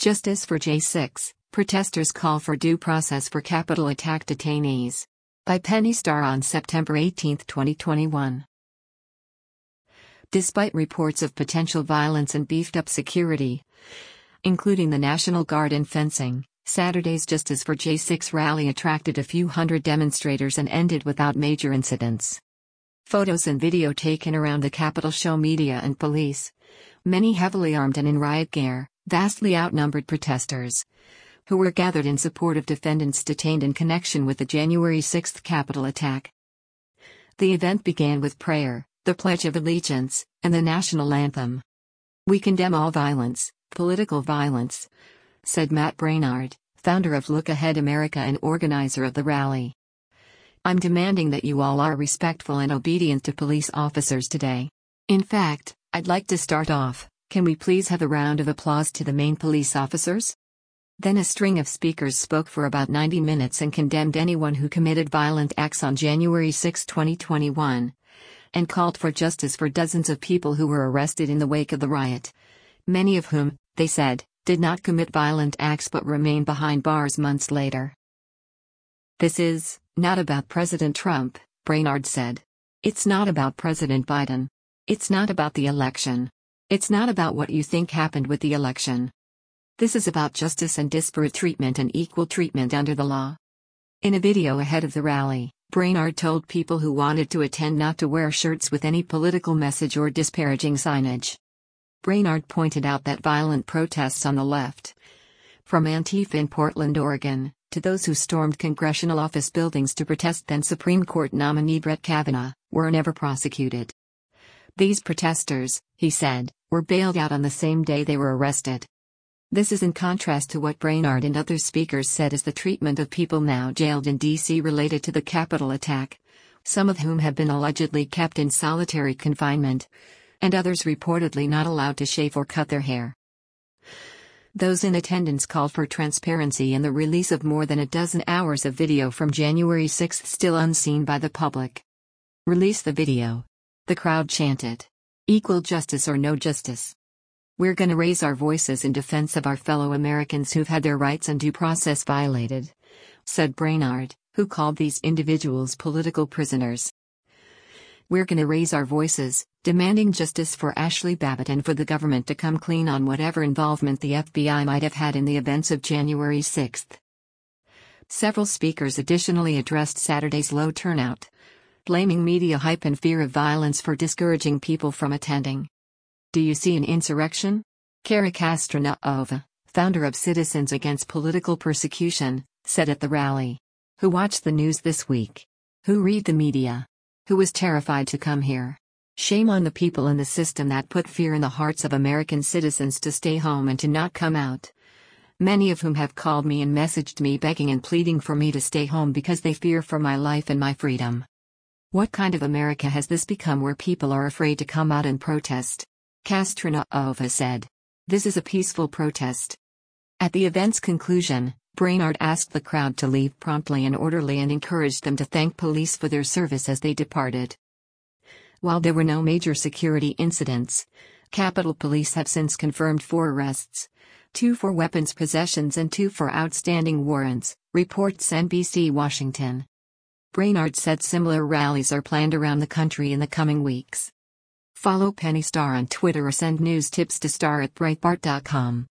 Justice for J6, protesters call for due process for Capitol attack detainees. By Penny Starr on September 18, 2021. Despite reports of potential violence and beefed-up security, including the National Guard and fencing, Saturday's Justice for J6 rally attracted a few hundred demonstrators and ended without major incidents. Photos and video taken around the Capitol show media and police, many heavily armed and in riot gear, vastly outnumbered protesters, who were gathered in support of defendants detained in connection with the January 6 Capitol attack. The event began with prayer, the Pledge of Allegiance, and the national anthem. "We condemn all violence, political violence," said Matt Braynard, founder of Look Ahead America and organizer of the rally. "I'm demanding that you all are respectful and obedient to police officers today. In fact, I'd like to start off, can we please have a round of applause to the Maine police officers?" Then a string of speakers spoke for about 90 minutes and condemned anyone who committed violent acts on January 6, 2021, and called for justice for dozens of people who were arrested in the wake of the riot, many of whom, they said, did not commit violent acts but remain behind bars months later. "This is not about President Trump," Braynard said. "It's not about President Biden. It's not about the election. It's not about what you think happened with the election. This is about justice and disparate treatment and equal treatment under the law." In a video ahead of the rally, Braynard told people who wanted to attend not to wear shirts with any political message or disparaging signage. Braynard pointed out that violent protests on the left, from Antifa in Portland, Oregon, to those who stormed congressional office buildings to protest then Supreme Court nominee Brett Kavanaugh, were never prosecuted. These protesters, he said, were bailed out on the same day they were arrested. This is in contrast to what Braynard and other speakers said is the treatment of people now jailed in D.C. related to the Capitol attack, some of whom have been allegedly kept in solitary confinement, and others reportedly not allowed to shave or cut their hair. Those in attendance called for transparency and the release of more than a dozen hours of video from January 6 still unseen by the public. "Release the video," the crowd chanted. "Equal justice or no justice. We're gonna raise our voices in defense of our fellow Americans who've had their rights and due process violated," said Braynard, who called these individuals political prisoners. "We're gonna raise our voices, demanding justice for Ashley Babbitt and for the government to come clean on whatever involvement the FBI might have had in the events of January 6. Several speakers additionally addressed Saturday's low turnout, blaming media hype and fear of violence for discouraging people from attending. "Do you see an insurrection?" Kara Kastranova, founder of Citizens Against Political Persecution, said at the rally. "Who watched the news this week? Who read the media? Who was terrified to come here? Shame on the people in the system that put fear in the hearts of American citizens to stay home and to not come out. Many of whom have called me and messaged me begging and pleading for me to stay home because they fear for my life and my freedom. What kind of America has this become where people are afraid to come out and protest?" Kastranova said. "This is a peaceful protest." At the event's conclusion, Braynard asked the crowd to leave promptly and orderly and encouraged them to thank police for their service as they departed. While there were no major security incidents, Capitol Police have since confirmed 4 arrests, 2 for weapons possessions and 2 for outstanding warrants, reports NBC Washington. Braynard said similar rallies are planned around the country in the coming weeks. Follow Penny Starr on Twitter or send news tips to star@breitbart.com.